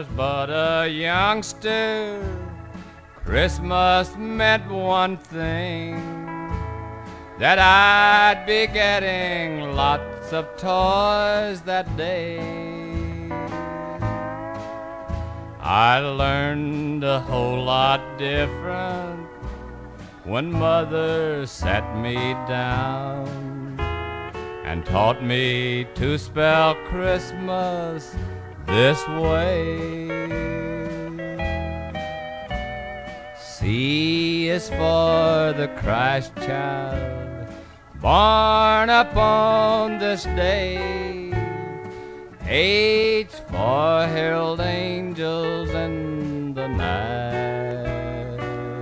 was but a youngster, Christmas meant one thing, that I'd be getting lots of toys that day. I learned a whole lot different when Mother sat me down and taught me to spell Christmas this way. C is for the Christ child, born upon this day. H for herald angels in the night.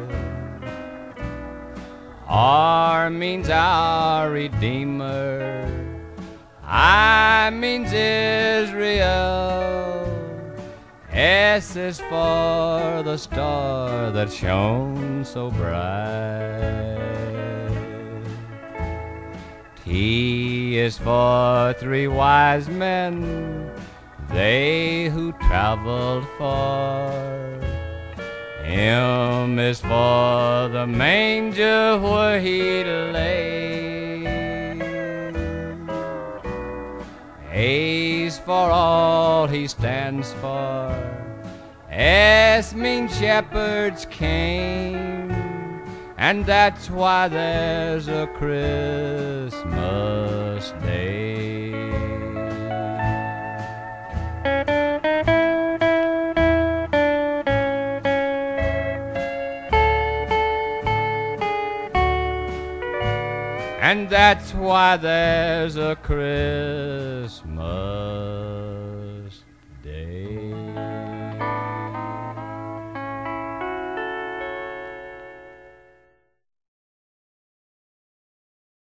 R means our Redeemer. I means Israel. S is for the star that shone so bright. T is for three wise men, they who traveled far. M is for the manger where he lay. A's for all he stands for. S means shepherds came, and that's why there's a Christmas Day. And that's why there's a Christmas